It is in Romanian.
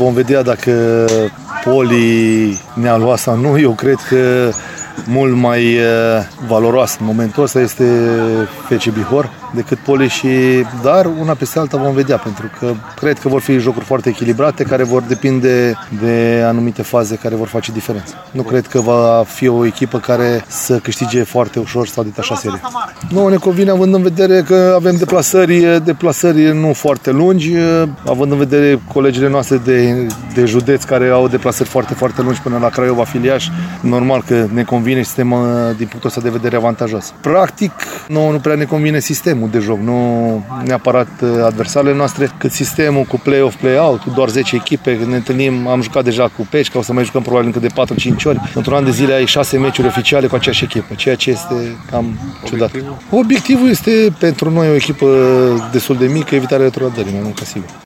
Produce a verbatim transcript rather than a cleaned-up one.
vom vedea dacă Poli ne-a luat sau nu. Eu cred că mult mai valoroasă în momentul ăsta este F C Bihor decât Poli, și dar una peste alta vom vedea, pentru că cred că vor fi jocuri foarte echilibrate care vor depinde de anumite faze care vor face diferența. Nu cred că va fi o echipă care să câștige foarte ușor sau detașa serie. Nu ne convine având în vedere că avem deplasări, deplasări nu foarte lungi, având în vedere colegile noastre de, de județ care au deplasări foarte, foarte lungi până la Craiova, Filiaș, normal că ne convine și suntem din punctul ăsta de vedere avantajos. Practic, nu, nu prea ne convine sistemul de joc, nu neapărat adversarele noastre, cât sistemul cu play-off, play-out, cu doar zece echipe. Ne întâlnim, am jucat deja cu Peci, o să mai jucăm probabil încă de patru cinci ori. Într-un an de zile ai șase meciuri oficiale cu aceeași echipă, ceea ce este cam ciudat. Obiectivul este pentru noi o echipă destul de mică, evitarea retrogradării, mai mult ca sigur.